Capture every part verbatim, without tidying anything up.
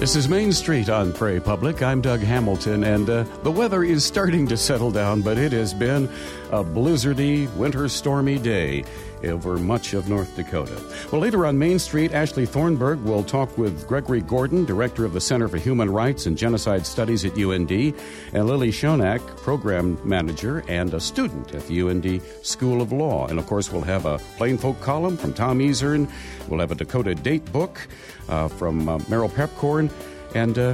This is Main Street on Prairie Public. I'm Doug Hamilton, and uh, the weather is starting to settle down, but it has been a blizzardy, winter stormy day over much of North Dakota. Well, later on Main Street, Ashley Thornburg will talk with Gregory Gordon, Director of the Center for Human Rights and Genocide Studies at U N D, and Lily Shonak, Program Manager and a student at the U N D School of Law. And, of course, we'll have a Plain Folk column from Tom Ezern. We'll have a Dakota date book uh, from uh, Meryl Pepcorn, and, uh,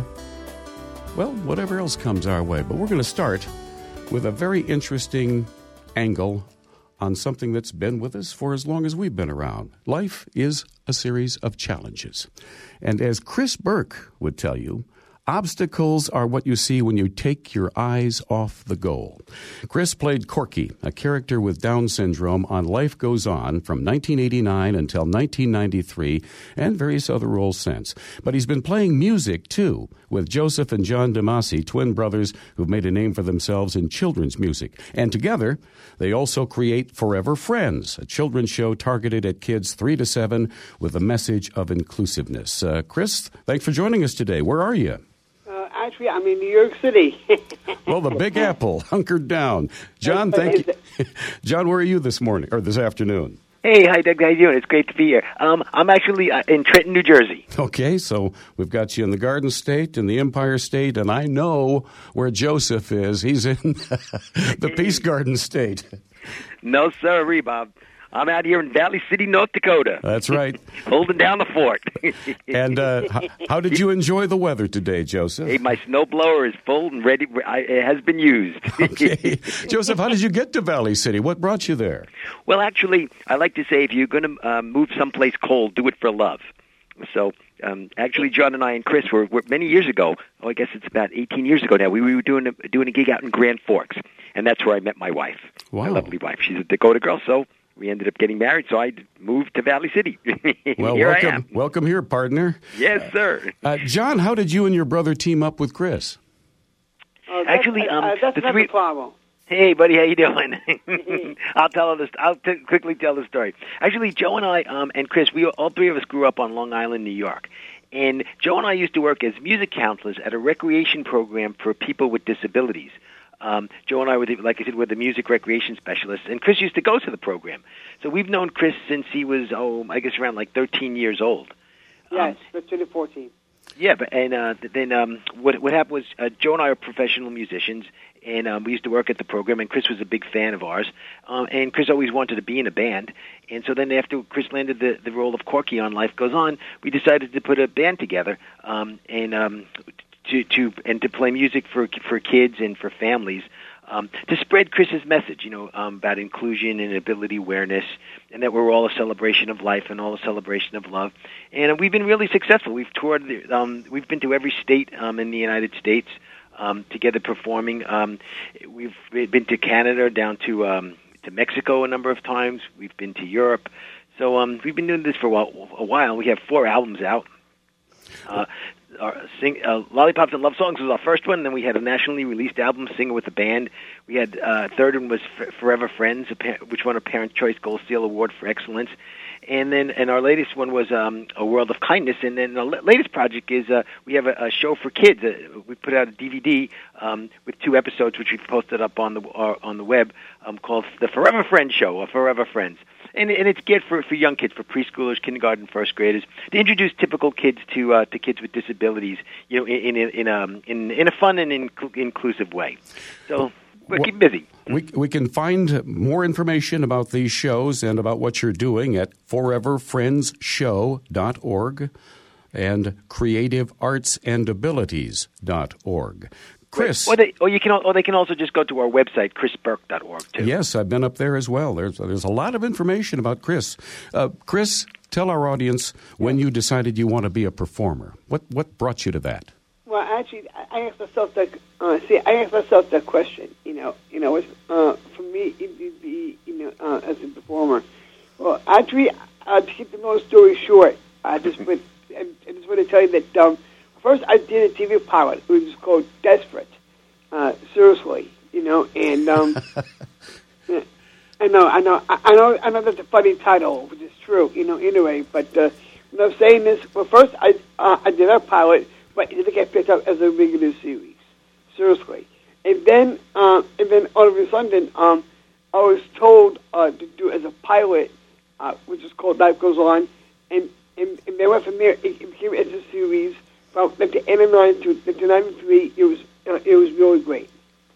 well, whatever else comes our way. But we're going to start with a very interesting angle on something that's been with us for as long as we've been around. Life is a series of challenges. And as Chris Burke would tell you, obstacles are what you see when you take your eyes off the goal. Chris played Corky, a character with Down syndrome on Life Goes On from nineteen eighty-nine until nineteen ninety-three, and various other roles since. But he's been playing music, too, with Joseph and John DeMasi, twin brothers who've made a name for themselves in children's music. And together, they also create Forever Friends, a children's show targeted at kids three to seven with a message of inclusiveness. Uh, Chris, thanks for joining us today. Where are you? Actually, I'm in New York City. Well, the Big Apple, hunkered down. John, thank you. John, where are you this morning, or this afternoon? Hey, hi, Doug. How you doing? It's great to be here. Um, I'm actually uh, in Trenton, New Jersey. Okay, so we've got you in the Garden State and the Empire State, and I know where Joseph is. He's in the Peace Garden State. No, sir, Bob. I'm out here in Valley City, North Dakota. That's right. Holding down the fort. And uh, how, how did you enjoy the weather today, Joseph? Hey, my snowblower is full and ready. I, it has been used. Okay. Joseph, how did you get to Valley City? What brought you there? Well, actually, I like to say if you're going to uh, move someplace cold, do it for love. So, um, actually, John and I and Chris were, were many years ago. Oh, I guess it's about eighteen years ago now. We, we were doing a, doing a gig out in Grand Forks, and that's where I met my wife. Wow. My lovely wife. She's a Dakota girl, so we ended up getting married, so I moved to Valley City. Well, here welcome, I am. Welcome here, partner. Yes, sir. Uh, John, how did you and your brother team up with Chris? Uh, that's, Actually, um, uh, that's the not three... the problem. Hey, buddy, how you doing? I'll tell this. I'll t- quickly tell the story. Actually, Joe and I um, and Chris, we all three of us grew up on Long Island, New York. And Joe and I used to work as music counselors at a recreation program for people with disabilities. Um, Joe and I were, the, like I said, were the music recreation specialists, and Chris used to go to the program. So we've known Chris since he was, oh, I guess around like thirteen years old. Yes, um, thirteen, fourteen. Yeah, but and uh, then um, what what happened was uh, Joe and I are professional musicians, and um, we used to work at the program, and Chris was a big fan of ours. Um, and Chris always wanted to be in a band. And so then after Chris landed the, the role of Corky on Life Goes On, we decided to put a band together um, and um, to, to and to play music for for kids and for families. Um, to spread Chris's message, you know, um, about inclusion and ability awareness, and that we're all a celebration of life and all a celebration of love. And uh, we've been really successful. We've toured, um, we've been to every state um, in the United States um, together performing. Um, we've been to Canada, down to um, to Mexico a number of times. We've been to Europe. So um, we've been doing this for a while. A while. We have four albums out. Uh, Our sing, uh, Lollipops and Love Songs was our first one, and then we had a nationally released album, Singer with a Band. We had uh, third one was F- Forever Friends, which won a Parents' Choice Gold Seal Award for Excellence. And then and our latest one was um, A World of Kindness. And then the latest project is uh, we have a, a show for kids. Uh, we put out a D V D um, with two episodes, which we've posted up on the uh, on the web, um, called The Forever Friends Show, or Forever Friends. And, and it's geared for, for young kids, for preschoolers, kindergarten, first graders, to introduce typical kids to uh, to kids with disabilities, you know, in in in, um, in, in a fun and inc- inclusive way. So we're keeping busy. We we can find more information about these shows and about what you're doing at forever friends show dot org and creative arts and abilities dot org. Chris, or they, or you can, or they can also just go to our website, chris burke dot org too. Yes, I've been up there as well. There's there's a lot of information about Chris. Uh, Chris, tell our audience when you decided you want to be a performer. What what brought you to that? Well, actually, I asked myself that. Uh, see, I asked myself that question. You know, you know, it's, uh, for me, it would be, you know, uh, as a performer. Well, actually, uh, to keep the long story short, I just would, I, I just want to tell you that. Um, First, I did a T V pilot. It was called Desperate. Uh, seriously, you know, and um, I know, I know, I know, I know that's a funny title, which is true, you know. Anyway, but uh, when I'm saying this, well, first I uh, I did a pilot but it didn't get picked up as a regular series. Seriously. And then, uh, and then all of a sudden, um, I was told uh, to do it as a pilot, uh, which is called Life Goes On, and, and, and then went from there. It, it became as a series from nineteen eighty-nine to nineteen ninety-three. It was uh, it was really great.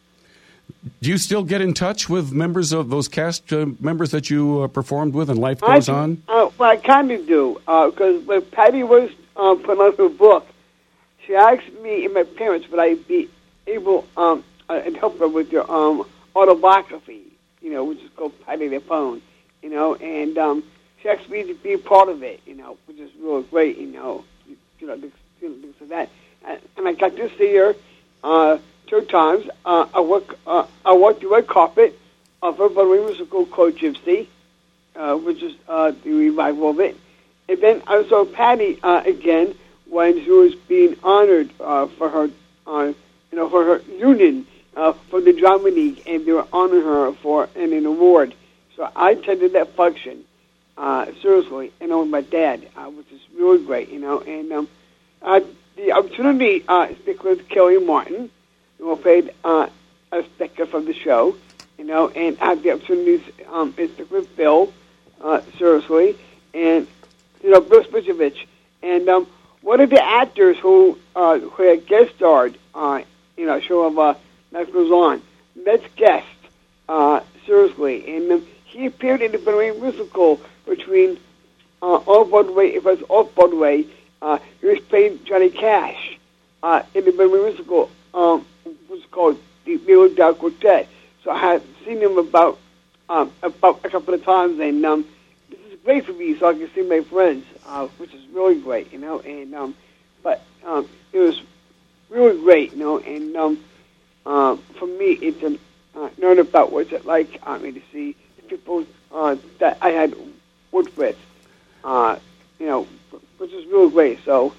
Do you still get in touch with members of those cast uh, members that you uh, performed with and Life Goes I, On? Uh, well, I kind of do, because uh, when Patty was uh, putting out her book, she asked me and my parents would I be able um, uh, and help her with your um, autobiography, you know, which is called Patty the Phone, you know, and um, she asked me to be a part of it, you know, which is really great, you know, you know, things, things like that. And, and I got to see her uh, two times. Uh, I work, uh, I walked the red carpet of her Broadway musical called Gypsy, uh, which is uh, the revival of it. And then I saw Patty uh, again when she was being honored uh, for her, uh, you know, for her union uh, for the Drama League, and they were honoring her for an, an award. So I attended that function, uh, seriously, you know, with my dad, uh, which is really great, you know. And um, uh, the opportunity uh, to speak with Kelly Martin, who played uh, a speaker from the show, you know, and I had the opportunity to um, speak with Bill, uh, seriously, and, you know, Bill Spicevich. And um, one of the actors who uh, who had guest starred, uh, you know, show of uh, Life Goes On, let's guest, uh, seriously, and um, he appeared in the Broadway musical between uh, off Broadway, if it was off Broadway, uh, he was playing Johnny Cash uh, in the Broadway musical, um, which was called the Milo Dow Quartet. So I had seen him about um, about a couple of times, and um, this is great for me, so I can see my friends, uh, which is really great, you know. And um, but um, it was really great, you know. And um, uh, for me, it's to uh, learn about what's it like. I mean, to see people uh, that I had worked with, uh, you know, which is really great. So.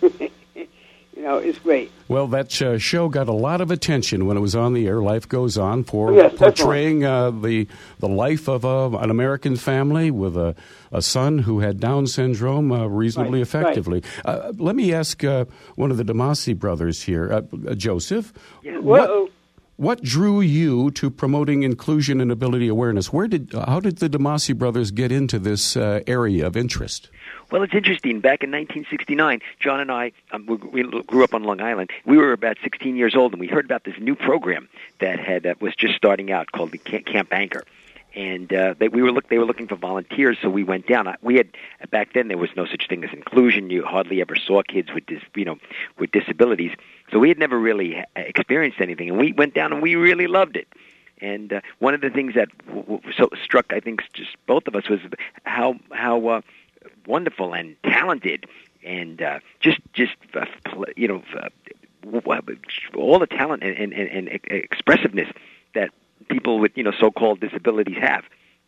You know, it's great. Well, that uh, show got a lot of attention when it was on the air. Life Goes On, for oh, yes, portraying uh, the the life of uh, an American family with a, a son who had Down syndrome uh, reasonably right, effectively. Right. Uh, let me ask uh, one of the DeMasi brothers here, uh, uh, Joseph. Yeah. What, what drew you to promoting inclusion and ability awareness? Where did how did the DeMasi brothers get into this uh, area of interest? Well, it's interesting. Back in nineteen sixty-nine, John and I, um, we, we grew up on Long Island. We were about sixteen years old, and we heard about this new program that had that was just starting out called the Camp Anchor. And uh, they, we were look, they were looking for volunteers, so we went down. We had back then there was no such thing as inclusion. You hardly ever saw kids with dis, you know with disabilities. So we had never really experienced anything, and we went down and we really loved it. And uh, one of the things that w- w- so struck, I think, just both of us was how how uh, wonderful and talented and uh, just just uh, you know uh, all the talent and, and, and expressiveness that people with you know so-called disabilities have.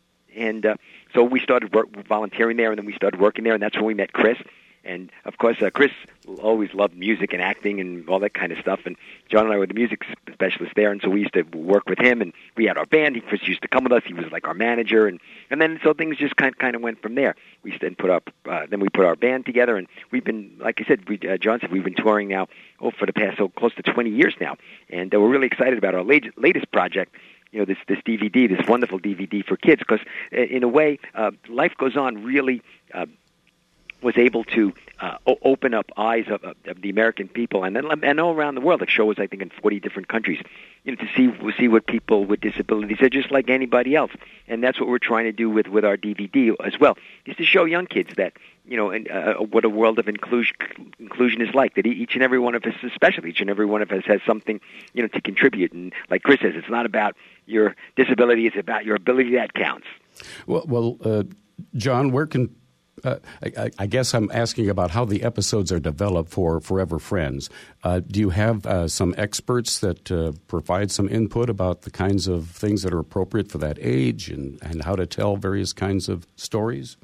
And uh, so we started work, volunteering there, and then we started working there, and that's when we met Chris. And, of course, uh, Chris always loved music and acting and all that kind of stuff. And John and I were the music specialists there, and so we used to work with him. And we had our band. He, Chris used to come with us. He was like our manager. And, and then so things just kind, kind of went from there. We then put our, uh, then we put our band together. And we've been, like I said, we, uh, John said, we've been touring now oh, for the past so close to twenty years now. And uh, we're really excited about our latest, latest project, you know, this, this D V D, this wonderful D V D for kids. Because, in a way, uh, Life Goes On really uh, was able to uh, o- open up eyes of, of, of the American people, and then and all around the world. It shows, I think, in forty different countries, you know, to see see what people with disabilities are just like anybody else, and that's what we're trying to do with, with our D V D as well, is to show young kids that you know and, uh, what a world of inclusion inclusion is like. That each and every one of us, especially each and every one of us, has something you know to contribute. And like Chris says, it's not about your disability; it's about your ability that counts. Well, well, uh, John, where can Uh, I, I guess I'm asking about how the episodes are developed for Forever Friends. Uh, do you have uh, some experts that uh, provide some input about the kinds of things that are appropriate for that age and, and how to tell various kinds of stories?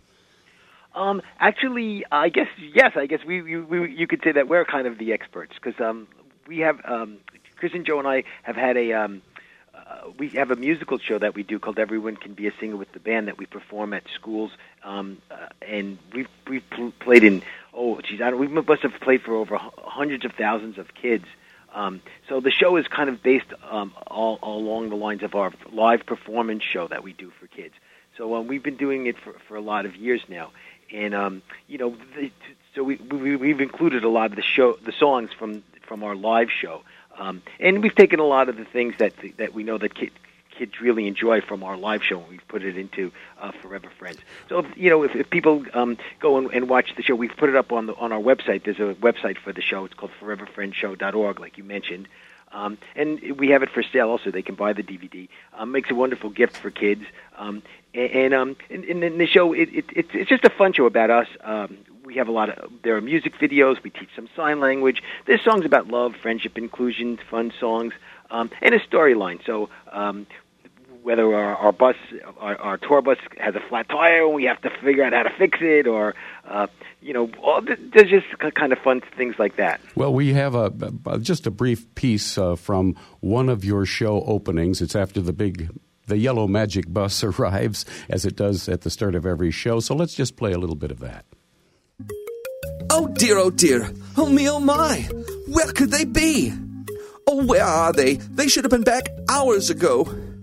Um, actually, I guess, yes, I guess we, we, we you could say that we're kind of the experts because um, we have, um, Chris and Joe and I have had a, um, Uh, we have a musical show that we do called Everyone Can Be a Singer with the Band that we perform at schools, um, uh, and we've we've pl- played in oh, geez, I don't, we must have played for over hundreds of thousands of kids. Um, so the show is kind of based um, all, all along the lines of our live performance show that we do for kids. So um, we've been doing it for, for a lot of years now, and um, you know, the, so we, we we've included a lot of the show, the songs from from our live show, um, and we've taken a lot of the things that that we know that kids. kids really enjoy from our live show, and we've put it into uh, Forever Friends. So, if, you know, if, if people um, go and, and watch the show, we've put it up on the, on our website. There's a website for the show. It's called forever friends show dot org, like you mentioned. Um, and we have it for sale also. They can buy the D V D. Um, makes a wonderful gift for kids. Um, and and, um, and, and in the show, it, it, it's, it's just a fun show about us. Um, we have a lot of, there are music videos. We teach some sign language. There's songs about love, friendship, inclusion, fun songs, um, and a storyline. So, um, whether our, our bus, our, our tour bus has a flat tire and we have to figure out how to fix it, or, uh, you know, all the, there's just kind of fun things like that. Well, we have a, a just a brief piece uh, from one of your show openings. It's after the big, the yellow magic bus arrives, as it does at the start of every show. So let's just play a little bit of that. Oh dear, oh dear, oh me, oh my, where could they be? Oh, where are they? They should have been back hours ago.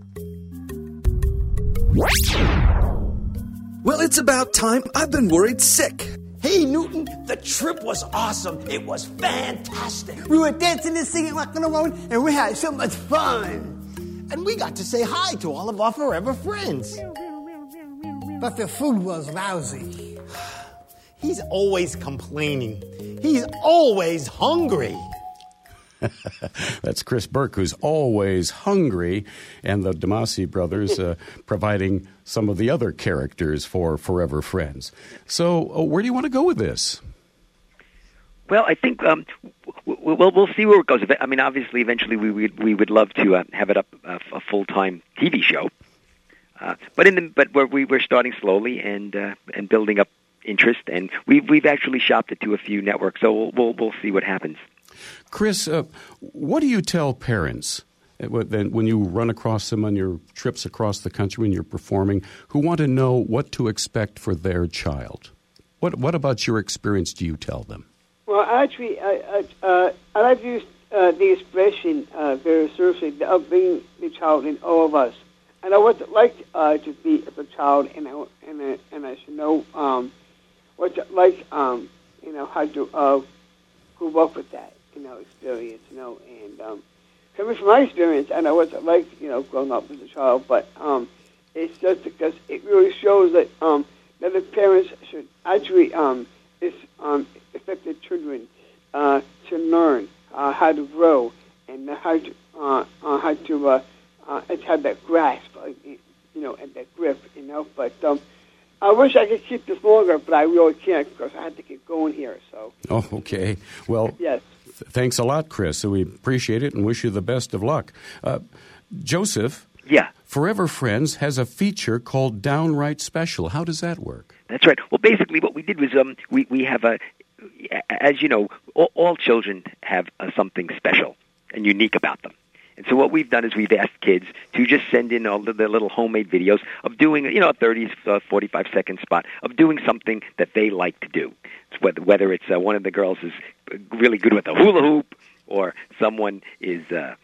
Well, it's about time. I've been worried sick. Hey, Newton, the trip was awesome. It was fantastic. We were dancing and singing, rocking around, and we had so much fun. And we got to say hi to all of our forever friends. But the food was lousy. He's always complaining. He's always hungry. That's Chris Burke, who's always hungry, and the DeMasi brothers uh, providing some of the other characters for Forever Friends. So uh, where do you want to go with this? Well, I think um, we'll, we'll see where it goes. I mean, obviously, eventually we would, we would love to uh, have it up uh, a full-time T V show. Uh, but in the, but we're, we, we're starting slowly and uh, and building up interest, and we've, we've actually shopped it to a few networks, so we'll, we'll, we'll see what happens. Chris, uh, what do you tell parents when you run across them on your trips across the country when you're performing who want to know what to expect for their child? What What about your experience do you tell them? Well, actually, I, I, uh, I like to use uh, the expression uh, very seriously of being the child in all of us. And I would like uh, to be as a child, and I, and I, and I should know um, what's it like, um, you know, how to uh, grow up with that. You know, experience, you know, and um, coming from my experience, I know what it's like, you know, growing up as a child, but um, it's just because it really shows that um, that the parents should actually um, is, um, expect their children uh, to learn uh, how to grow and how to uh, uh, how to uh, uh, have that grasp, uh, you know, and that grip, you know. But um, I wish I could keep this longer, but I really can't because I had to get going here. So. Oh, okay. Well. Yes. Thanks a lot, Chris. So we appreciate it and wish you the best of luck. Uh, Joseph, yeah, Forever Friends has a feature called Downright Special. How does that work? That's right. Well, basically what we did was um, we, we have a, as you know, all, all children have uh, something special and unique about them. And so what we've done is we've asked kids to just send in all of their little homemade videos of doing, you know, a thirty, forty-five second spot of doing something that they like to do. It's whether, whether it's uh, one of the girls is really good with a hula hoop, or someone is, uh,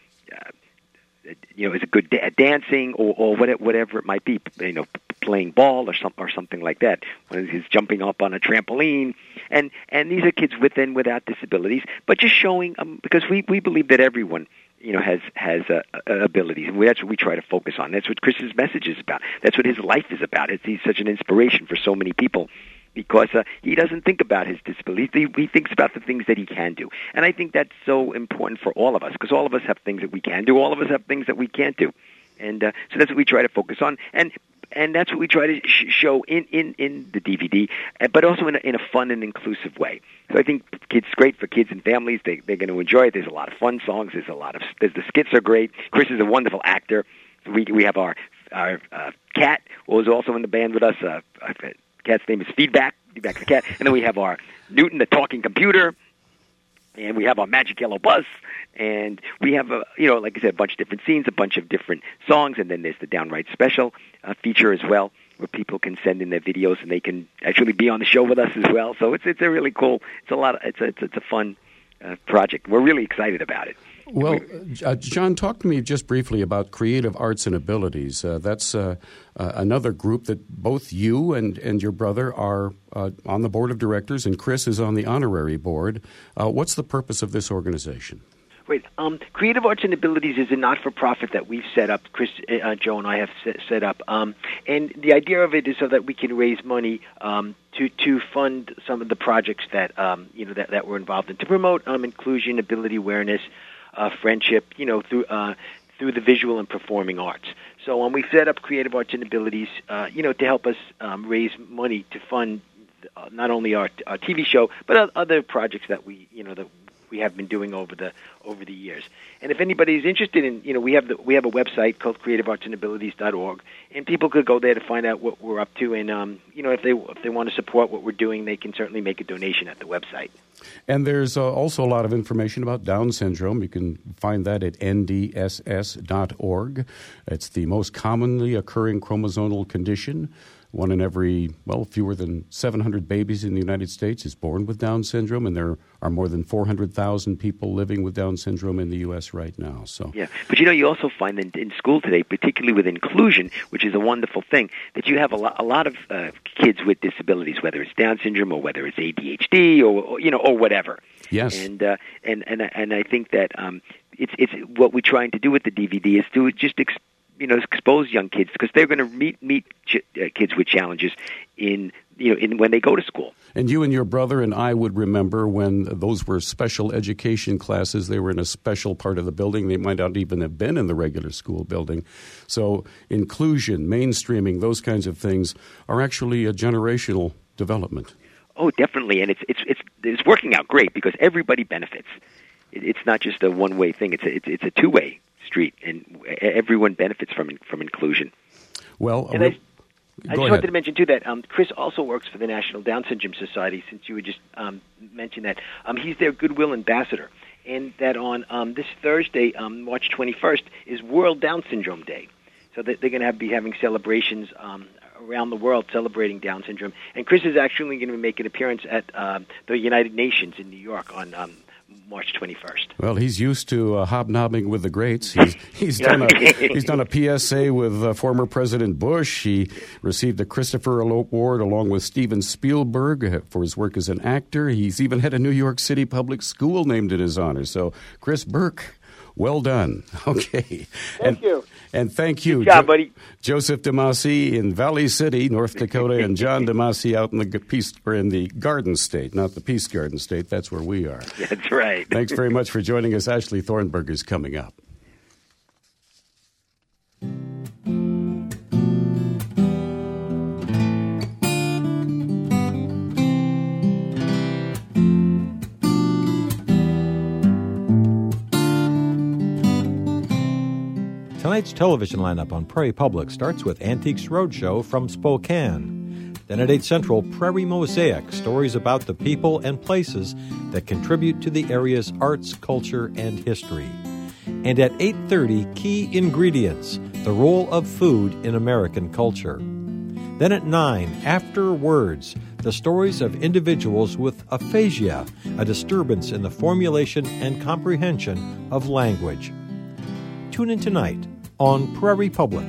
uh, you know, is a good da- dancing, or, or whatever it might be, you know, playing ball or some, or something like that. When he's jumping up on a trampoline, and and these are kids with and without disabilities, but just showing um, because we we believe that everyone, you know, has has uh, uh, abilities, and we, that's what we try to focus on. That's what Chris's message is about. That's what his life is about. It's, he's such an inspiration for so many people because uh, he doesn't think about his disabilities. He, he thinks about the things that he can do, and I think that's so important for all of us because all of us have things that we can do. All of us have things that we can't do, and uh, so that's what we try to focus on. And and that's what we try to sh- show in, in, in the D V D, but also in a, in a fun and inclusive way. So I think kids, great for kids and families. They, they're going to enjoy it. There's a lot of fun songs. There's a lot of there's, the skits are great. Chris is a wonderful actor. We we have our our uh, cat who is also in the band with us. Uh, our cat's name is Feedback. Feedback the cat, and then we have our Newton, the talking computer. And we have our Magic Yellow Bus, and we have, a, you know, like I said, a bunch of different scenes, a bunch of different songs, and then there's the Downright Special uh, feature as well, where people can send in their videos and they can actually be on the show with us as well. So it's it's a really cool. It's a lot. Of, it's a it's, it's a fun uh, project. We're really excited about it. Well, uh, John, talk to me just briefly about Creative Arts and Abilities. Uh, that's uh, uh, another group that both you and, and your brother are uh, on the board of directors, and Chris is on the honorary board. Uh, what's the purpose of this organization? Wait, um, Creative Arts and Abilities is a not-for-profit that we've set up. Chris, uh, Joe, and I have set, set up, um, and the idea of it is so that we can raise money um, to to fund some of the projects that um, you know that, that we're involved in to promote um, inclusion, ability awareness. Uh, friendship, you know, through uh, through the visual and performing arts. So um, we set up Creative Arts and Abilities, uh, you know, to help us um, raise money to fund uh, not only our, our T V show, but other projects that we, you know, that we have been doing over the over the years. And if anybody is interested in, you know, we have the we have a website called creative arts and abilities dot org, and people could go there to find out what we're up to. And um, you know, if they if they want to support what we're doing, they can certainly make a donation at the website. And there's uh, also a lot of information about Down syndrome. You can find that at N D S S dot org. It's the most commonly occurring chromosomal condition. One in every, well, fewer than seven hundred babies in the United States is born with Down syndrome, and there are more than four hundred thousand people living with Down syndrome in the U S right now. So, yeah, but you know, you also find in, in school today, particularly with inclusion, which is a wonderful thing, that you have a lot, a lot of uh, kids with disabilities, whether it's Down syndrome or whether it's A D H D or, or you know, or whatever. Yes, and uh, and and and I think that um, it's it's what we're trying to do with the D V D is to just Exp- you know, expose young kids because they're going to meet meet ch- uh, kids with challenges in you know in when they go to school. And you and your brother and I would remember when those were special education classes. They were in a special part of the building. They might not even have been in the regular school building. So inclusion, mainstreaming, those kinds of things are actually a generational development. Oh, definitely, and it's it's it's it's working out great because everybody benefits. It, it's not just a one way thing. It's a, it's it's a two way street, and everyone benefits from from inclusion. Well, and I, I just ahead. wanted to mention too that um, Chris also works for the National Down Syndrome Society. Since you would just um, mention that, um, he's their Goodwill Ambassador, and that on um, this Thursday, um, March twenty-first, is World Down Syndrome Day. So that they're going to have, be having celebrations um, around the world celebrating Down syndrome. And Chris is actually going to make an appearance at uh, the United Nations in New York on Um, March twenty-first. Well, he's used to uh, hobnobbing with the greats. He's he's done a he's done a P S A with uh, former President Bush. He received a Christopher Award along with Steven Spielberg for his work as an actor. He's even had a New York City public school named in his honor. So, Chris Burke, well done. Okay. Thank and, you. And thank you, Good job, jo- buddy. Joseph DeMasi in Valley City, North Dakota, and John DeMasi out in the Peace or in the Garden State, not the Peace Garden State. That's where we are. That's right. Thanks very much for joining us. Ashley Thornburg is coming up. Tonight's television lineup on Prairie Public starts with Antiques Roadshow from Spokane. Then at eight Central, Prairie Mosaic, stories about the people and places that contribute to the area's arts, culture, and history. And at eight thirty, Key Ingredients, the role of food in American culture. Then at nine, After Words, the stories of individuals with aphasia, a disturbance in the formulation and comprehension of language. Tune in tonight on Prairie Public.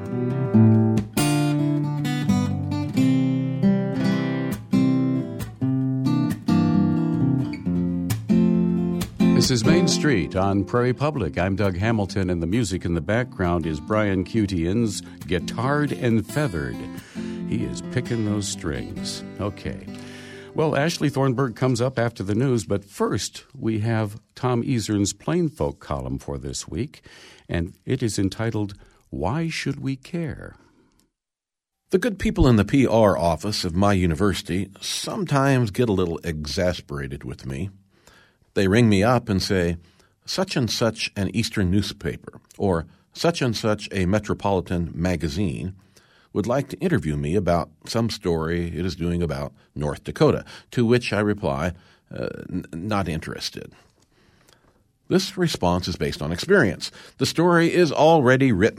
This is Main Street on Prairie Public. I'm Doug Hamilton, and the music in the background is Brian Cutian's Guitared and Feathered. He is picking those strings. Okay. Well, Ashley Thornburg comes up after the news, but first we have Tom Easern's Plain Folk column for this week, and it is entitled, Why Should We Care? The good people in the P R office of my university sometimes get a little exasperated with me. They ring me up and say, such and such an Eastern newspaper, or such and such a metropolitan magazine would like to interview me about some story it is doing about North Dakota, to which I reply, uh, n- not interested. This response is based on experience. The story is already written.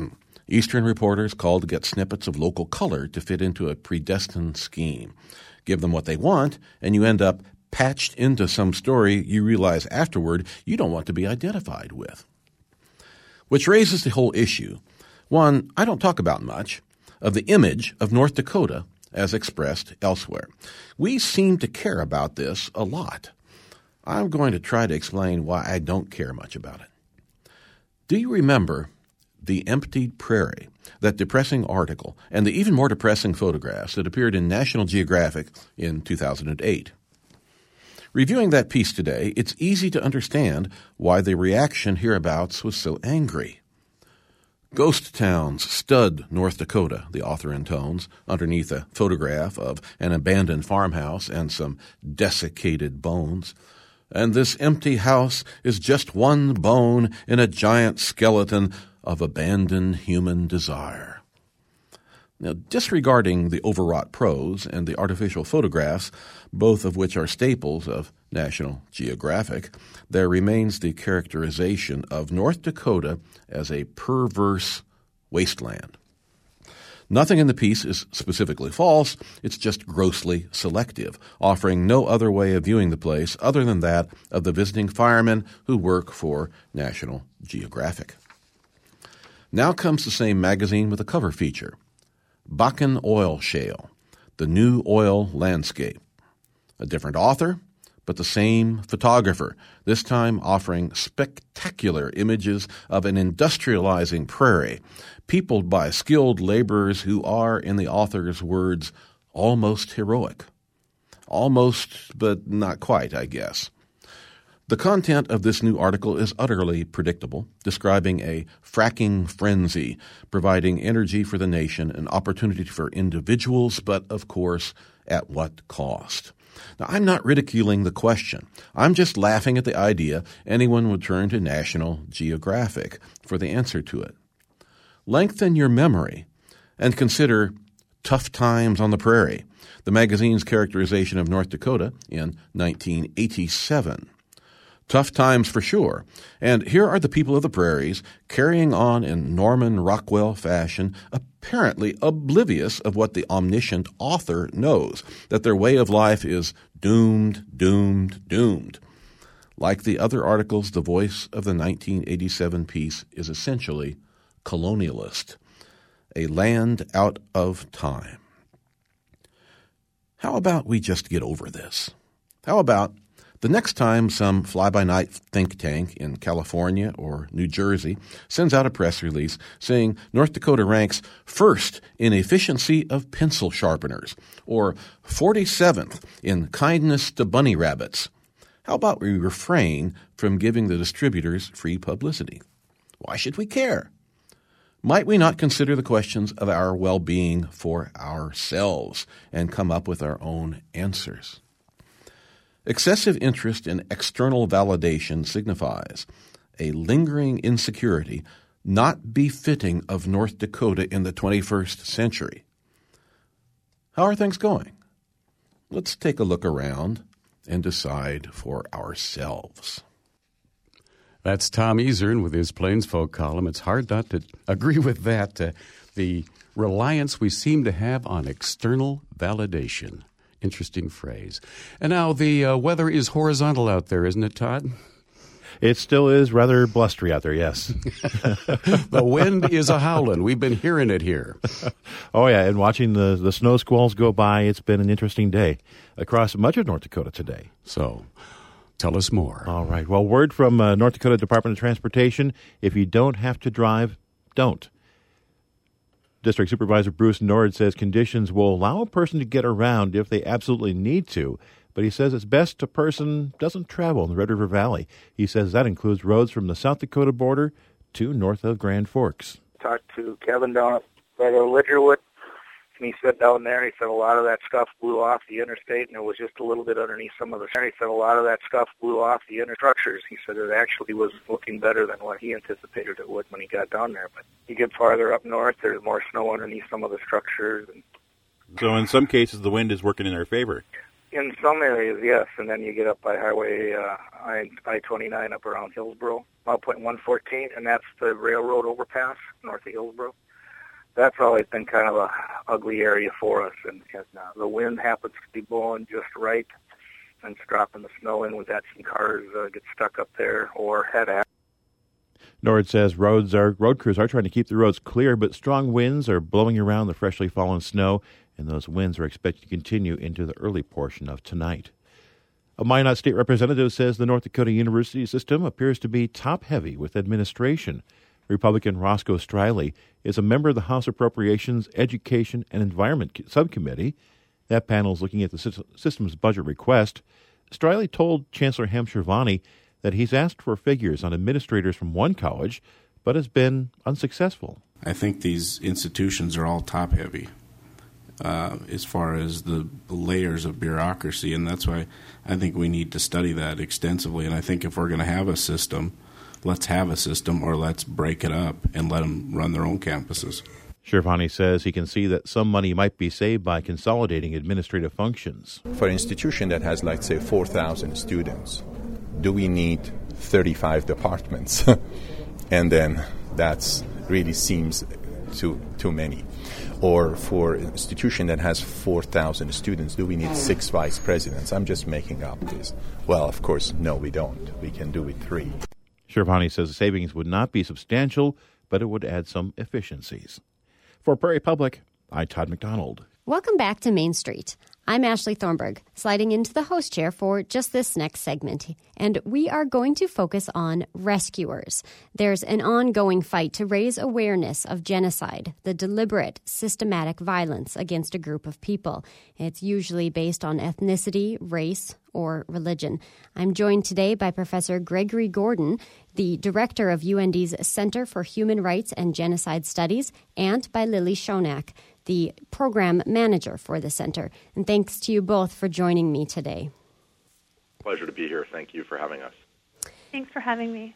Eastern reporters call to get snippets of local color to fit into a predestined scheme. Give them what they want, and you end up patched into some story you realize afterward you don't want to be identified with. Which raises the whole issue, one I don't talk about much, of the image of North Dakota as expressed elsewhere. We seem to care about this a lot. I'm going to try to explain why I don't care much about it. Do you remember The Emptied Prairie, that depressing article, and the even more depressing photographs that appeared in National Geographic in two thousand eight? Reviewing that piece today, it's easy to understand why the reaction hereabouts was so angry. Ghost towns stud North Dakota, the author intones, underneath a photograph of an abandoned farmhouse and some desiccated bones. And this empty house is just one bone in a giant skeleton of abandoned human desire. Now, disregarding the overwrought prose and the artificial photographs, both of which are staples of National Geographic, there remains the characterization of North Dakota as a perverse wasteland. Nothing in the piece is specifically false, it's just grossly selective, offering no other way of viewing the place other than that of the visiting firemen who work for National Geographic. Now comes the same magazine with a cover feature, Bakken Oil Shale, the new oil landscape. A different author, but the same photographer, this time offering spectacular images of an industrializing prairie, peopled by skilled laborers who are, in the author's words, almost heroic. Almost, but not quite, I guess. The content of this new article is utterly predictable, describing a fracking frenzy, providing energy for the nation, an opportunity for individuals, but, of course, at what cost? Now, I'm not ridiculing the question. I'm just laughing at the idea anyone would turn to National Geographic for the answer to it. Lengthen your memory and consider Tough Times on the Prairie, the magazine's characterization of North Dakota in nineteen eighty-seven. Tough times for sure. And here are the people of the prairies carrying on in Norman Rockwell fashion, apparently oblivious of what the omniscient author knows, that their way of life is doomed, doomed, doomed. Like the other articles, the voice of the nineteen eighty-seven piece is essentially colonialist, a land out of time. How about we just get over this? How about the next time some fly-by-night think tank in California or New Jersey sends out a press release saying North Dakota ranks first in efficiency of pencil sharpeners or forty-seventh in kindness to bunny rabbits, how about we refrain from giving the distributors free publicity? Why should we care? Might we not consider the questions of our well-being for ourselves and come up with our own answers? Excessive interest in external validation signifies a lingering insecurity not befitting of North Dakota in the twenty-first century. How are things going? Let's take a look around and decide for ourselves. That's Tom Ezern with his Plains Folk column. It's hard not to agree with that. Uh, the reliance we seem to have on external validation. Interesting phrase. And now the uh, weather is horizontal out there, isn't it, Todd? It still is rather blustery out there, yes. The wind is a howling. We've been hearing it here. Oh, yeah, and watching the, the snow squalls go by, it's been an interesting day across much of North Dakota today. So, tell us more. All right. Well, word from uh, North Dakota Department of Transportation, if you don't have to drive, don't. District Supervisor Bruce Nord says conditions will allow a person to get around if they absolutely need to, but he says it's best a person doesn't travel in the Red River Valley. He says that includes roads from the South Dakota border to north of Grand Forks. Talked to Kevin down at Lidgerwood, and he said down there, he said a lot of that stuff blew off the interstate, and it was just a little bit underneath some of the... He said a lot of that stuff blew off the inner structures. He said it actually was looking better than what he anticipated it would when he got down there. But you get farther up north, there's more snow underneath some of the structures. And so in some cases, the wind is working in their favor. In some areas, yes, and then you get up by Highway uh, I twenty-nine up around Hillsboro, Mile Point one fourteen, and that's the railroad overpass north of Hillsboro. that's always been kind of a ugly area for us. And, and uh, the wind happens to be blowing just right, and it's dropping the snow in. We've had some cars uh, get stuck up there or head out. Nord says roads are road crews are trying to keep the roads clear, but strong winds are blowing around the freshly fallen snow, and those winds are expected to continue into the early portion of tonight. A Minot State representative says the North Dakota university system appears to be top-heavy with administration. Republican Roscoe Striley is a member of the House Appropriations, Education, and Environment Subcommittee. That panel is looking at the system's budget request. Striley told Chancellor Ham Shirvani that he's asked for figures on administrators from one college, but has been unsuccessful. I think these institutions are all top-heavy uh, as far as the layers of bureaucracy, and that's why I think we need to study that extensively. And I think if we're going to have a system, let's have a system, or let's break it up and let them run their own campuses. Shirvani says he can see that some money might be saved by consolidating administrative functions. For an institution that has, let's say, four thousand students, do we need thirty-five departments? And then that's really seems too too many. Or for an institution that has four thousand students, do we need six vice presidents? I'm just making up this. Well, of course, no, we don't. We can do it three. Shirvani says the savings would not be substantial, but it would add some efficiencies. For Prairie Public, I'm Todd McDonald. Welcome back to Main Street. I'm Ashley Thornburg, sliding into the host chair for just this next segment, and we are going to focus on rescuers. There's an ongoing fight to raise awareness of genocide, the deliberate, systematic violence against a group of people. It's usually based on ethnicity, race, or religion. I'm joined today by Professor Gregory Gordon, the director of U N D's Center for Human Rights and Genocide Studies, and by Lily Shonak, the program manager for the center. And thanks to you both for joining me today. Pleasure to be here. Thank you for having us. Thanks for having me.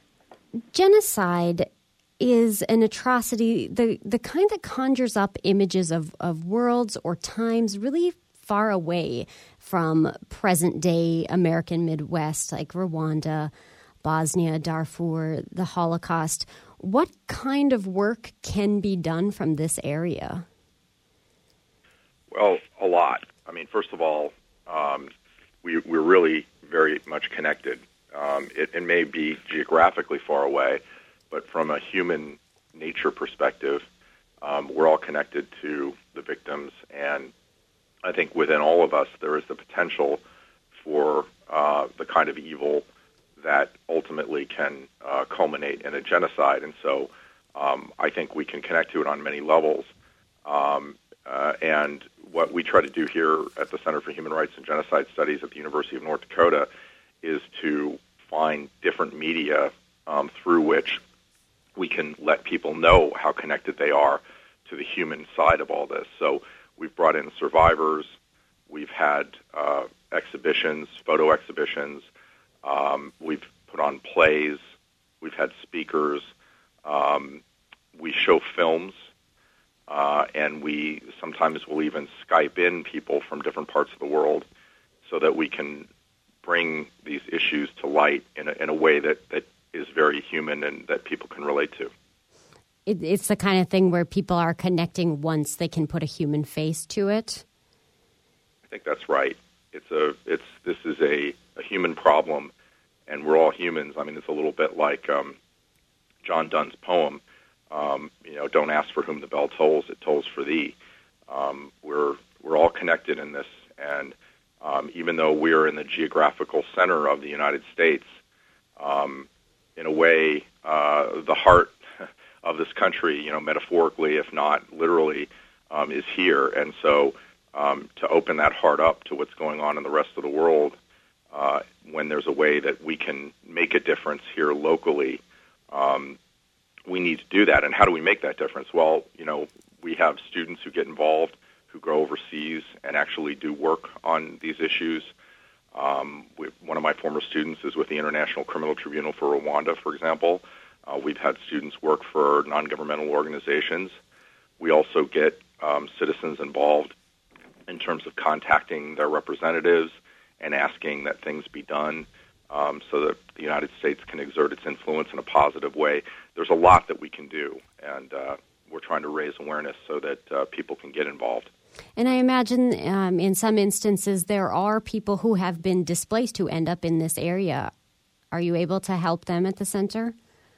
Genocide is an atrocity, the, the kind that conjures up images of, of worlds or times really far away from present-day American Midwest, like Rwanda, Bosnia, Darfur, the Holocaust. What kind of work can be done from this area? Well, a lot. I mean, first of all, um, we, we're really very much connected. Um, it, it may be geographically far away, but from a human nature perspective, um, we're all connected to the victims. And I think within all of us, there is the potential for uh, the kind of evil that ultimately can uh, culminate in a genocide. And so um, I think we can connect to it on many levels. Um, uh, and what we try to do here at the Center for Human Rights and Genocide Studies at the University of North Dakota is to find different media um, through which we can let people know how connected they are to the human side of all this. So we've brought in survivors, we've had uh, exhibitions, photo exhibitions, um, we've put on plays, we've had speakers, um, we show films, Uh, and we sometimes will even Skype in people from different parts of the world so that we can bring these issues to light in a, in a way that, that is very human and that people can relate to. It, it's the kind of thing where people are connecting once they can put a human face to it? I think that's right. It's a it's this is a, a human problem, and we're all humans. I mean, it's a little bit like um, John Donne's poem. Um, you know, don't ask for whom the bell tolls; it tolls for thee. Um, we're we're all connected in this, and um, even though we're in the geographical center of the United States, um, in a way, uh, the heart of this country, you know, metaphorically, if not literally, um, is here. And so, um, to open that heart up to what's going on in the rest of the world, uh, when there's a way that we can make a difference here locally. Um, We need to do that. And how do we make that difference? Well, you know, we have students who get involved, who go overseas and actually do work on these issues. Um, we, one of my former students is with the International Criminal Tribunal for Rwanda, for example. Uh, we've had students work for non-governmental organizations. We also get um, citizens involved in terms of contacting their representatives and asking that things be done um, so that the United States can exert its influence in a positive way. There's a lot that we can do, and uh, we're trying to raise awareness so that uh, people can get involved. And I imagine um, in some instances there are people who have been displaced who end up in this area. Are you able to help them at the center?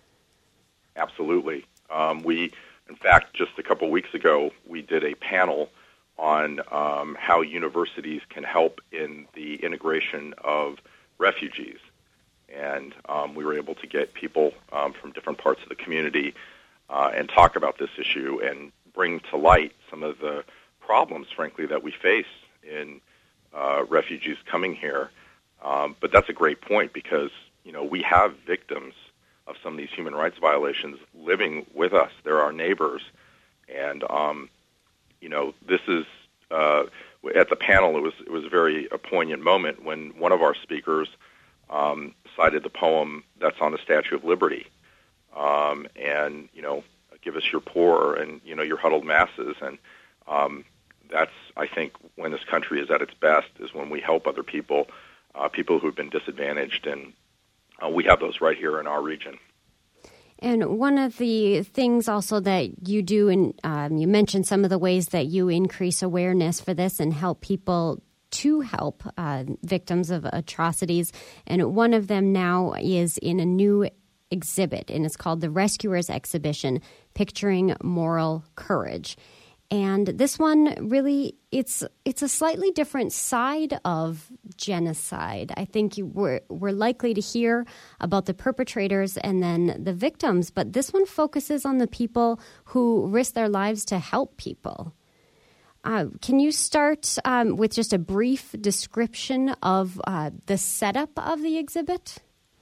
Absolutely. Um, we, in fact, just a couple weeks ago, we did a panel on um, how universities can help in the integration of refugees. And um, we were able to get people um, from different parts of the community uh, and talk about this issue and bring to light some of the problems, frankly, that we face in uh, refugees coming here. Um, but that's a great point because, you know, we have victims of some of these human rights violations living with us. They're our neighbors. And, um, you know, this is, uh, at the panel, it was it was a very a poignant moment when one of our speakers um, cited the poem that's on the Statue of Liberty. Um, and, you know, give us your poor and, you know, your huddled masses. And um, that's, I think, when this country is at its best, is when we help other people, uh, people who have been disadvantaged. And uh, we have those right here in our region. And one of the things also that you do, and um, you mentioned some of the ways that you increase awareness for this and help people to help uh, victims of atrocities. And one of them now is in a new exhibit, and it's called the Rescuers Exhibition, Picturing Moral Courage. And this one really, it's it's a slightly different side of genocide. I think you, we're, we're likely to hear about the perpetrators and then the victims, but this one focuses on the people who risk their lives to help people. Uh, can you start um, with just a brief description of uh, the setup of the exhibit?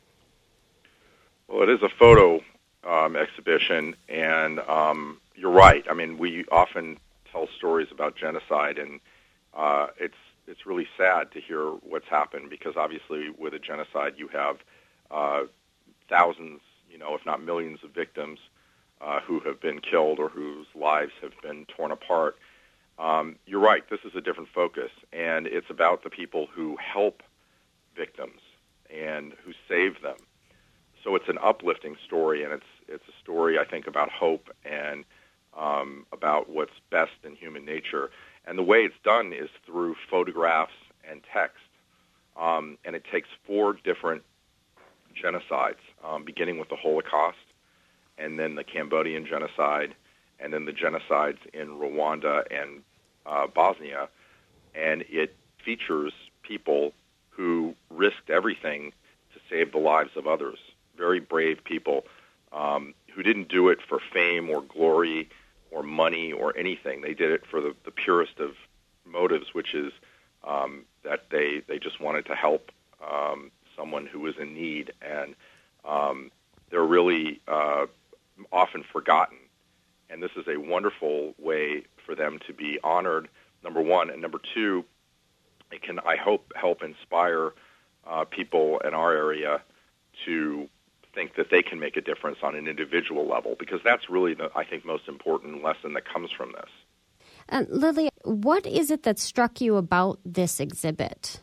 Well, it is a photo um, exhibition, and um, you're right. I mean, we often tell stories about genocide, and uh, it's it's really sad to hear what's happened because obviously with a genocide you have uh, thousands, you know, if not millions of victims uh, who have been killed or whose lives have been torn apart. Um, you're right. This is a different focus, and it's about the people who help victims and who save them. So it's an uplifting story, and it's it's a story, I think, about hope and um, about what's best in human nature. And the way it's done is through photographs and text. Um, and it takes four different genocides, um, beginning with the Holocaust, and then the Cambodian genocide, and then the genocides in Rwanda and uh, Bosnia. And it features people who risked everything to save the lives of others. Very brave people um, who didn't do it for fame or glory or money or anything. They did it for the, the purest of motives, which is um, that they, they just wanted to help um, someone who was in need. And um, they're really uh, often forgotten. And this is a wonderful way for them to be honored, number one. And number two, it can, I hope, help inspire uh, people in our area to think that they can make a difference on an individual level, because that's really the, I think, most important lesson that comes from this. Uh, Lily, what is it that struck you about this exhibit?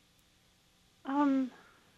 Um,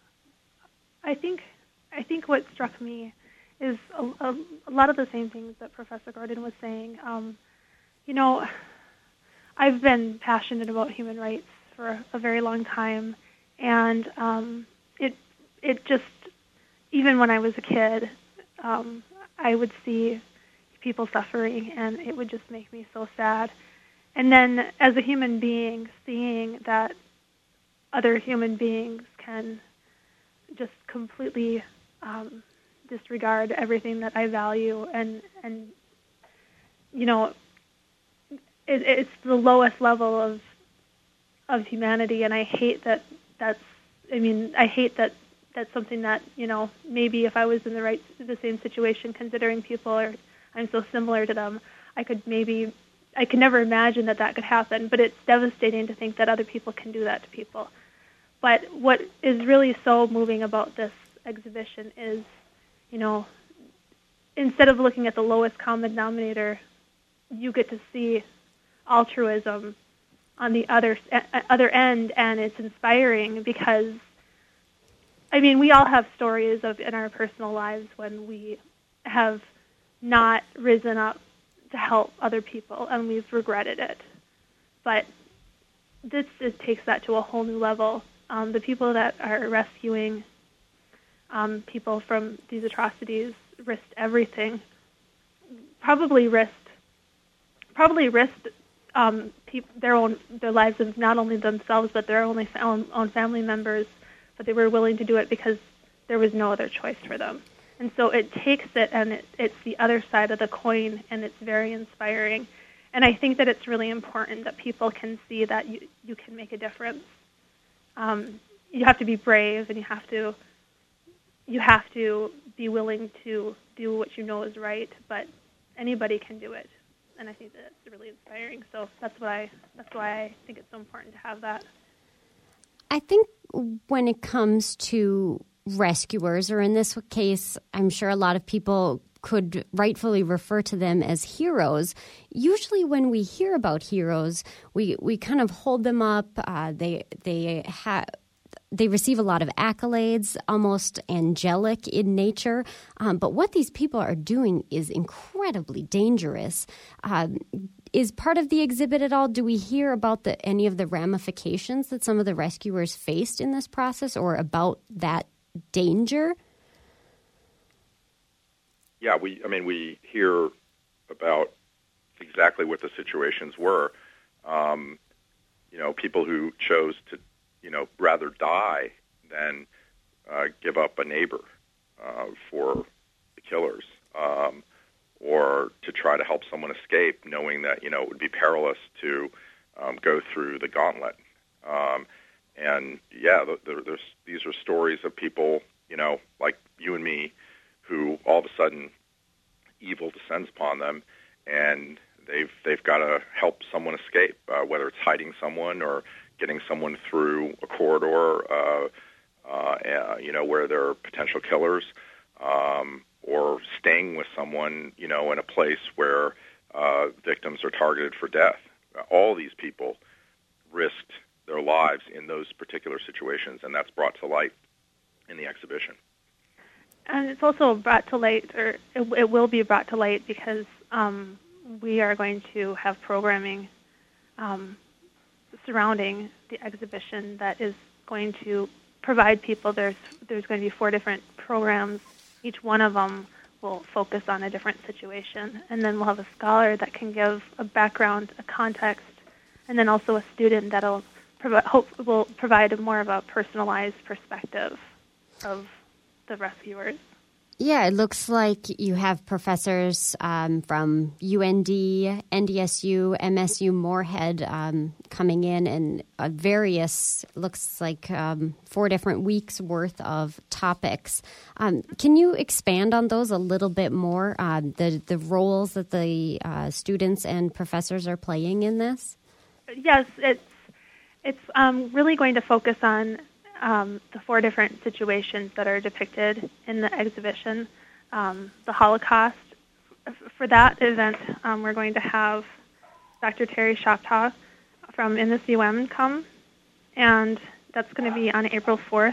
I think I think what struck me is a, a, a lot of the same things that Professor Gordon was saying. Um, you know, I've been passionate about human rights for a very long time, and um, it it just, even when I was a kid, um, I would see people suffering, and it would just make me so sad. And then as a human being, seeing that other human beings can just completely um, disregard everything that I value, and, and you know, it, it's the lowest level of of humanity, and I hate that that's, I mean, I hate that that's something that, you know, maybe if I was in the right, the same situation, considering people are, I'm so similar to them, I could maybe, I could never imagine that that could happen, but it's devastating to think that other people can do that to people. But what is really so moving about this exhibition is, you know, instead of looking at the lowest common denominator, you get to see altruism on the other other end, and it's inspiring because, I mean, we all have stories of in our personal lives when we have not risen up to help other people, and we've regretted it. But this it takes that to a whole new level. Um, the people that are rescuing um, people from these atrocities risked everything. Probably risked, probably risked um, pe- their own their lives of not only themselves but their only fa- own, own family members. But they were willing to do it because there was no other choice for them. And so it takes it, and it, it's the other side of the coin, and it's very inspiring. And I think that it's really important that people can see that you, you can make a difference. Um, you have to be brave, and you have to you have to be willing to do what you know is right. But anybody can do it, and I think that it's really inspiring. So that's why that's why I think it's so important to have that. I think when it comes to rescuers, or in this case, I'm sure a lot of people could rightfully refer to them as heroes. Usually when we hear about heroes, we, we kind of hold them up. Uh, they they have they receive a lot of accolades, almost angelic in nature. Um, but what these people are doing is incredibly dangerous. Um, is part of the exhibit at all? Do we hear about the, any of the ramifications that some of the rescuers faced in this process, or about that danger? Yeah, we. I mean, we hear about exactly what the situations were. Um, you know, people who chose to, you know, rather die than uh, give up a neighbor uh, for the killers, um, or to try to help someone escape, knowing that, you know, it would be perilous to um, go through the gauntlet. Um, and yeah, there, there's, these are stories of people, you know, like you and me, who all of a sudden evil descends upon them, and they've they've got to help someone escape, uh, whether it's hiding someone or getting someone through a corridor, uh, uh, uh, you know, where there are potential killers, um, or staying with someone, you know, in a place where uh, victims are targeted for death. All these people risked their lives in those particular situations, and that's brought to light in the exhibition. And it's also brought to light, or it, it will be brought to light, because um, we are going to have programming um, surrounding the exhibition that is going to provide people. There's there's going to be four different programs. Each one of them will focus on a different situation, and then we'll have a scholar that can give a background, a context, and then also a student that'll provi- hope will provide a more of a personalized perspective of the rescuers. Yeah, it looks like you have professors um, from U N D, N D S U, M S U, Moorhead um, coming in, and uh, various, looks like um, four different weeks worth of topics. Um, can you expand on those a little bit more, uh, the, the roles that the uh, students and professors are playing in this? Yes, it's, it's um, really going to focus on Um, the four different situations that are depicted in the exhibition. Um, the Holocaust. For that event, um, we're going to have Doctor Terry Choctaw from N S U M come, and that's going to be on April fourth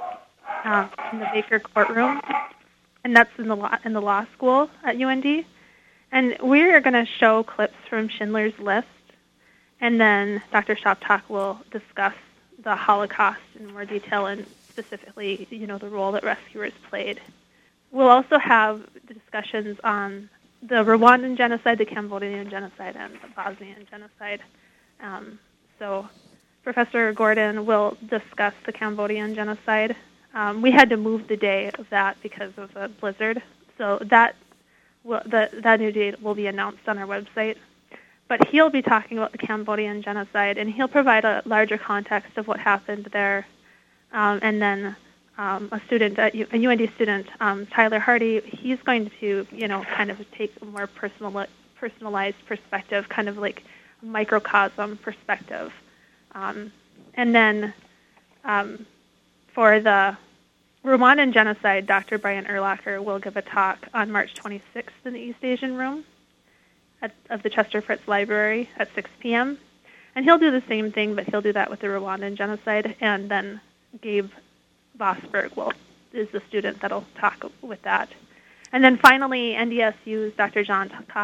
uh, in the Baker courtroom, and that's in the law, in the law school at U N D. And we're going to show clips from Schindler's List, and then Doctor Choctaw will discuss the Holocaust in more detail, and specifically, you know, the role that rescuers played. We'll also have discussions on the Rwandan genocide, the Cambodian genocide, and the Bosnian genocide. Um, so Professor Gordon will discuss the Cambodian genocide. Um, we had to move the day of that because of the blizzard, so that will, the, that new date will be announced on our website. But he'll be talking about the Cambodian genocide, and he'll provide a larger context of what happened there. Um, and then um, a student, a U N D student, um, Tyler Hardy, he's going to, you know, kind of take a more personal, personalized perspective, kind of like a microcosm perspective. Um, and then um, for the Rwandan genocide, Doctor Brian Erlacher will give a talk on March twenty-sixth in the East Asian Room At, of the Chester Fritz Library at six p.m. And he'll do the same thing, but he'll do that with the Rwandan genocide. And then Gabe Vosberg will is the student that'll talk with that. And then finally, N D S U's Doctor John Cox,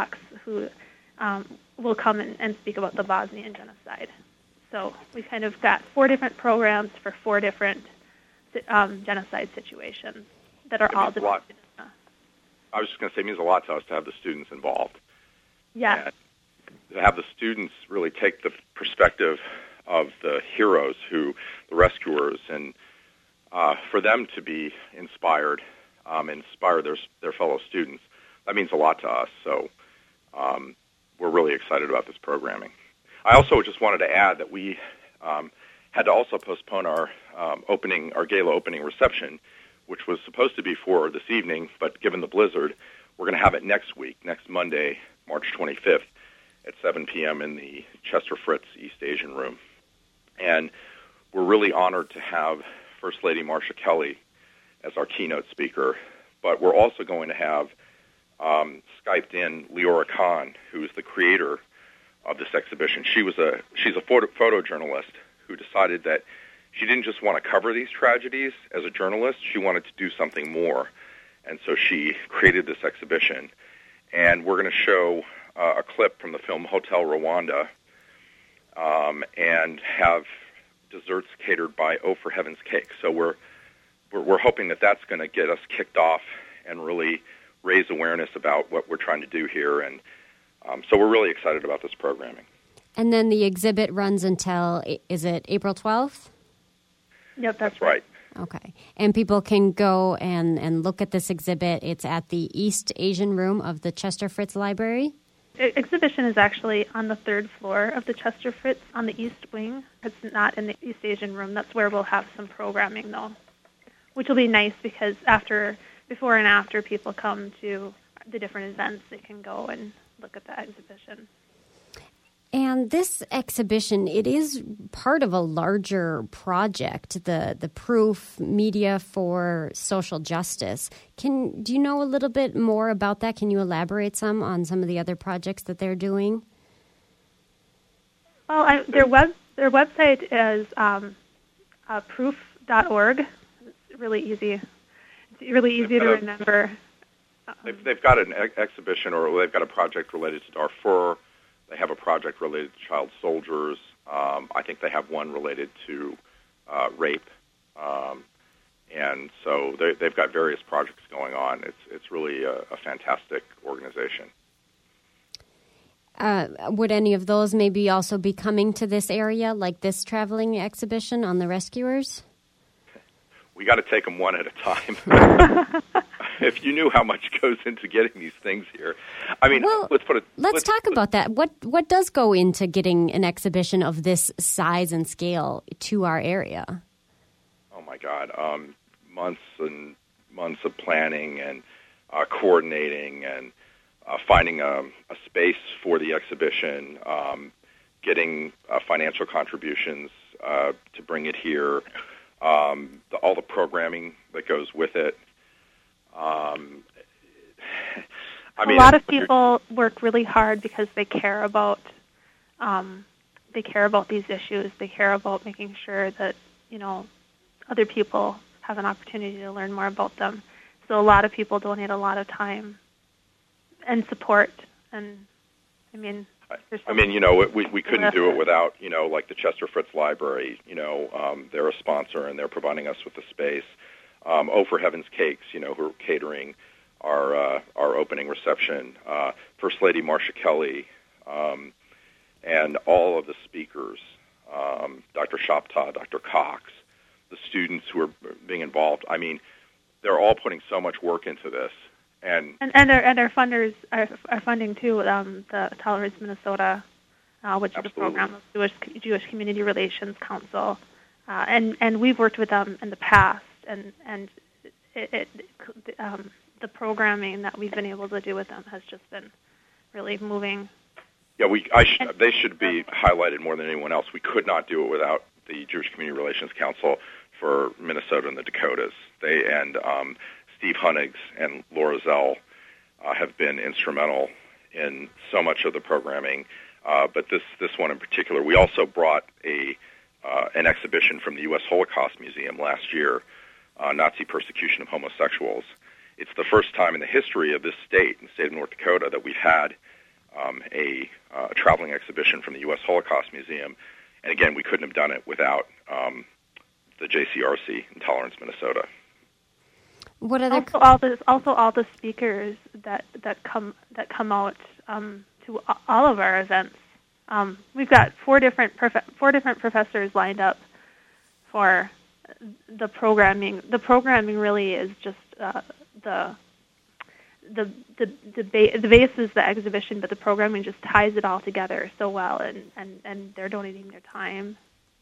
who um, will come and, and speak about the Bosnian genocide. So we kind of got four different programs for four different um, genocide situations that are it all means a lot. Uh, I was just going to say, it means a lot to us to have the students involved. Yeah. To have the students really take the perspective of the heroes, who the rescuers, and uh, for them to be inspired, um, inspire their their fellow students. That means a lot to us. So um, we're really excited about this programming. I also just wanted to add that we um, had to also postpone our um, opening, our gala opening reception, which was supposed to be for this evening, but given the blizzard, we're going to have it next week, next Monday, March twenty-fifth, at seven p.m. in the Chester Fritz East Asian Room. And we're really honored to have First Lady Marcia Kelly as our keynote speaker, but we're also going to have um, Skyped in Leora Khan, who is the creator of this exhibition. She was a she's a photo, photojournalist who decided that she didn't just want to cover these tragedies as a journalist, she wanted to do something more. And so she created this exhibition. And we're going to show uh, a clip from the film Hotel Rwanda um, and have desserts catered by Oh for Heaven's Cake. So we're, we're, we're hoping that that's going to get us kicked off and really raise awareness about what we're trying to do here. And um, so we're really excited about this programming. And then the exhibit runs until, is it April twelfth? Yep, that's, that's right. Okay. And people can go and, and look at this exhibit. It's at the East Asian Room of the Chester Fritz Library. The exhibition is actually on the third floor of the Chester Fritz on the East Wing. It's not in the East Asian Room. That's where we'll have some programming, though, which will be nice because after, before and after people come to the different events, they can go and look at the exhibition. And this exhibition, it is part of a larger project, the the Proof Media for Social Justice. Can do you know a little bit more about that? Can you elaborate some on some of the other projects that they're doing? Well, I, their web their website is um, uh, proof dot org. It's really easy. It's really easy to remember. They've, they've got an ex- exhibition, or they've got a project related to Darfur. They have a project related to child soldiers. Um, I think they have one related to uh, rape. Um, and so they, they've got various projects going on. It's it's really a, a fantastic organization. Uh, would any of those maybe also be coming to this area, like this traveling exhibition on the rescuers? We got to take them one at a time. If you knew how much goes into getting these things here, I mean, well, let's put it. Let's, let's talk about that. What what does go into getting an exhibition of this size and scale to our area? Oh my God, um, months and months of planning and uh, coordinating and uh, finding a, a space for the exhibition, um, getting uh, financial contributions uh, to bring it here, um, the, all the programming that goes with it. Um, I mean, a lot of people work really hard because they care about um, they care about these issues. They care about making sure that you know other people have an opportunity to learn more about them. So a lot of people donate a lot of time and support. And I mean, I mean, you know, we we couldn't do it without you know, like the Chester Fritz Library. You know, um, they're a sponsor and they're providing us with the space. Um, oh, for Heaven's Cakes, you know, who are catering our uh, our opening reception. Uh, First Lady Marcia Kelly, um, and all of the speakers, um, Doctor Shoptaw, Doctor Cox, the students who are being involved. I mean, they're all putting so much work into this. And and, and, our, and our funders are, are funding, too, um, the Tolerance Minnesota, uh, which absolutely. is a program of Jewish, Jewish Community Relations Council. Uh, and, and we've worked with them in the past. And and it, it, um, the programming that we've been able to do with them has just been really moving. Yeah, we I sh- they should be highlighted more than anyone else. We could not do it without the Jewish Community Relations Council for Minnesota and the Dakotas. They and um, Steve Hunnigs and Laura Zell uh, have been instrumental in so much of the programming. Uh, but this this one in particular, we also brought a uh, an exhibition from the U S Holocaust Museum last year. Uh, Nazi persecution of homosexuals. It's the first time in the history of this state, in the state of North Dakota, that we've had um, a uh, traveling exhibition from the U S Holocaust Museum. And again, we couldn't have done it without um, the J C R C in Tolerance, Minnesota. What other also all the also all the speakers that, that come that come out um, to all of our events. Um, we've got four different prof- four different professors lined up for the programming. The programming really is just uh, the the the the, ba- the base is the exhibition, but the programming just ties it all together so well, and, and, and they're donating their time.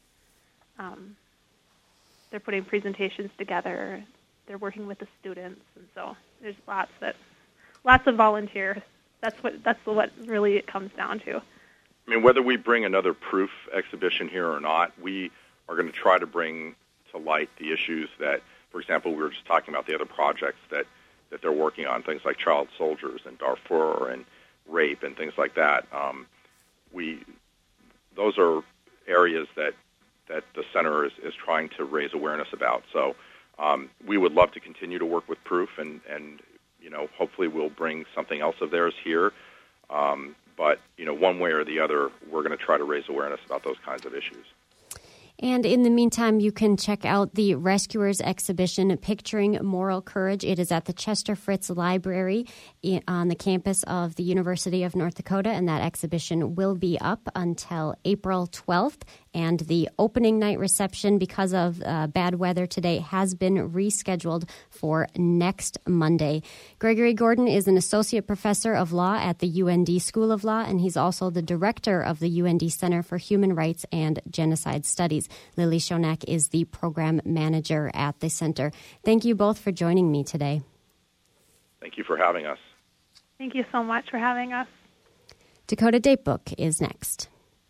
Um, they're putting presentations together. They're working with the students, and so there's lots that lots of volunteers. That's what that's what really it comes down to. I mean, whether we bring another proof exhibition here or not, we are going to try to bring to light the issues that, for example, we were just talking about the other projects that, that they're working on, things like child soldiers and Darfur and rape and things like that. Um, we those are areas that that the center is, is trying to raise awareness about. So um, we would love to continue to work with Proof, and, and you know, hopefully we'll bring something else of theirs here. Um, but, you know, one way or the other, we're going to try to raise awareness about those kinds of issues. And in the meantime, you can check out the Rescuers exhibition, Picturing Moral Courage. It is at the Chester Fritz Library on the campus of the University of North Dakota, and that exhibition will be up until April twelfth. And the opening night reception, because of uh, bad weather today, has been rescheduled for next Monday. Gregory Gordon is an associate professor of law at the U N D School of Law, and he's also the director of the U N D Center for Human Rights and Genocide Studies. Lily Shonak is the program manager at the center. Thank you both for joining me today. Thank you for having us. Thank you so much for having us. Dakota Datebook is next.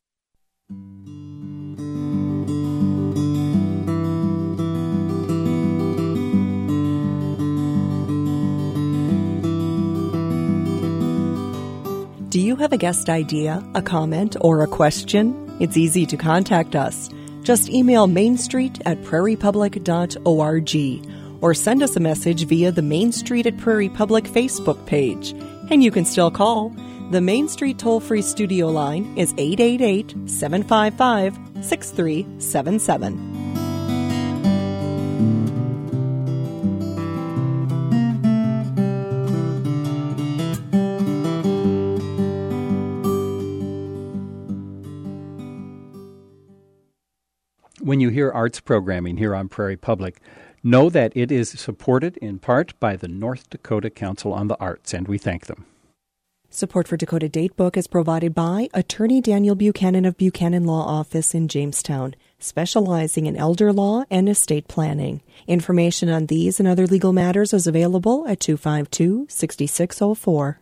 Do you have a guest idea, a comment, or a question? It's easy to contact us. Just email mainstreet at prairie public dot org or send us a message via the Main Street at Prairie Public Facebook page. And you can still call. The Main Street toll-free studio line is eight eight eight, seven five five, six three seven seven. When you hear arts programming here on Prairie Public, know that it is supported in part by the North Dakota Council on the Arts, and we thank them. Support for Dakota Datebook is provided by Attorney Daniel Buchanan of Buchanan Law Office in Jamestown, specializing in elder law and estate planning. Information on these and other legal matters is available at two five two, six six zero four.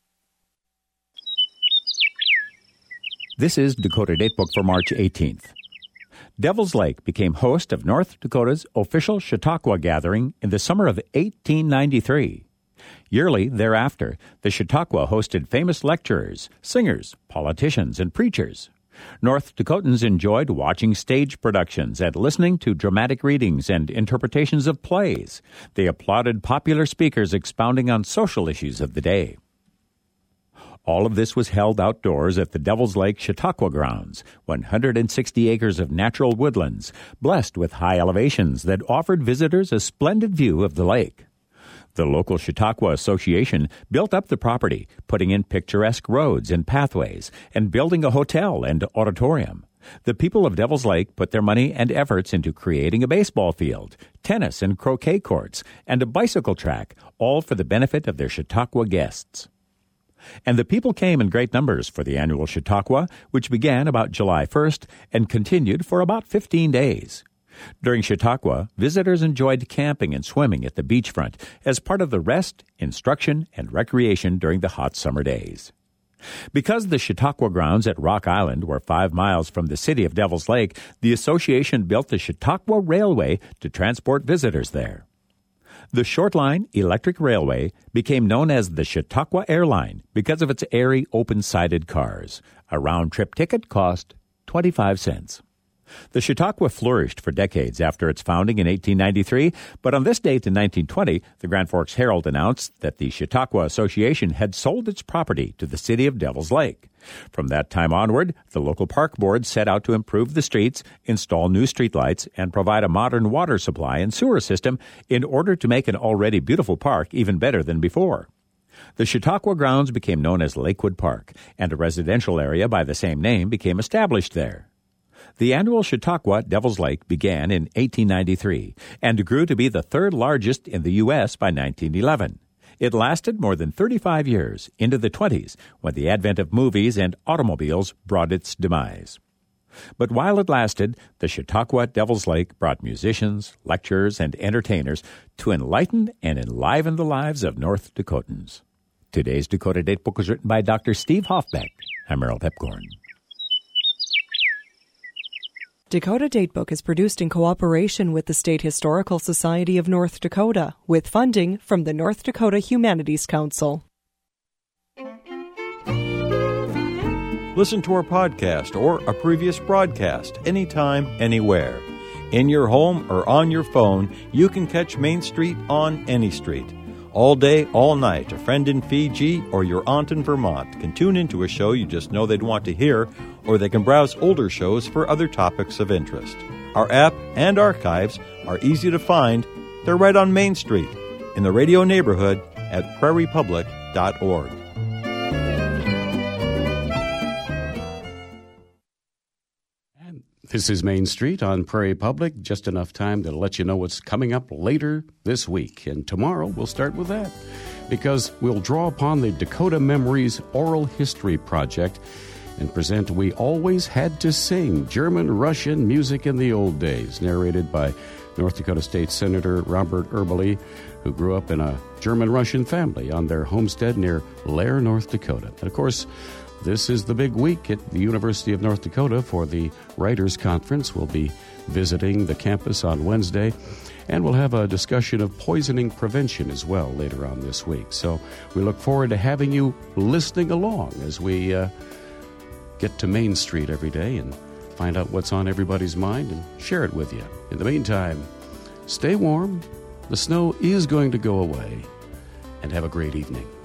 This is Dakota Datebook for March eighteenth. Devil's Lake became host of North Dakota's official Chautauqua gathering in the summer of eighteen ninety-three. Yearly thereafter, the Chautauqua hosted famous lecturers, singers, politicians, and preachers. North Dakotans enjoyed watching stage productions and listening to dramatic readings and interpretations of plays. They applauded popular speakers expounding on social issues of the day. All of this was held outdoors at the Devil's Lake Chautauqua grounds, one hundred sixty acres of natural woodlands, blessed with high elevations that offered visitors a splendid view of the lake. The local Chautauqua Association built up the property, putting in picturesque roads and pathways, and building a hotel and auditorium. The people of Devil's Lake put their money and efforts into creating a baseball field, tennis and croquet courts, and a bicycle track, all for the benefit of their Chautauqua guests. And the people came in great numbers for the annual Chautauqua, which began about July first and continued for about fifteen days. During Chautauqua, visitors enjoyed camping and swimming at the beachfront as part of the rest, instruction, and recreation during the hot summer days. Because the Chautauqua grounds at Rock Island were five miles from the city of Devil's Lake, the association built the Chautauqua Railway to transport visitors there. The short-line electric railway became known as the Chautauqua Airline because of its airy, open-sided cars. A round-trip ticket cost twenty-five cents. The Chautauqua flourished for decades after its founding in eighteen ninety-three, but on this date in nineteen twenty, the Grand Forks Herald announced that the Chautauqua Association had sold its property to the city of Devil's Lake. From that time onward, the local park board set out to improve the streets, install new streetlights, and provide a modern water supply and sewer system in order to make an already beautiful park even better than before. The Chautauqua grounds became known as Lakewood Park, and a residential area by the same name became established there. The annual Chautauqua Devil's Lake began in eighteen ninety-three and grew to be the third largest in the U S by nineteen eleven. It lasted more than thirty-five years, into the twenties, when the advent of movies and automobiles brought its demise. But while it lasted, the Chautauqua Devil's Lake brought musicians, lecturers, and entertainers to enlighten and enliven the lives of North Dakotans. Today's Dakota Datebook was written by Doctor Steve Hoffbeck. I'm Merrill Pepcorn. Dakota Datebook is produced in cooperation with the State Historical Society of North Dakota, with funding from the North Dakota Humanities Council. Listen to our podcast or a previous broadcast anytime, anywhere. In your home or on your phone, you can catch Main Street on any street. All day, all night, a friend in Fiji or your aunt in Vermont can tune into a show you just know they'd want to hear, or they can browse older shows for other topics of interest. Our app and archives are easy to find. They're right on Main Street, in the radio neighborhood at prairie public dot org. This is Main Street on Prairie Public. Just enough time to let you know what's coming up later this week. And tomorrow we'll start with that, because we'll draw upon the Dakota Memories Oral History Project and present We Always Had to Sing, German-Russian Music in the Old Days, narrated by North Dakota State Senator Robert Eberle, who grew up in a German-Russian family on their homestead near Lair, North Dakota. And of course, this is the big week at the University of North Dakota for the Writers' Conference. We'll be visiting the campus on Wednesday, and we'll have a discussion of poisoning prevention as well later on this week. So we look forward to having you listening along as we uh, get to Main Street every day and find out what's on everybody's mind and share it with you. In the meantime, stay warm. The snow is going to go away, and have a great evening.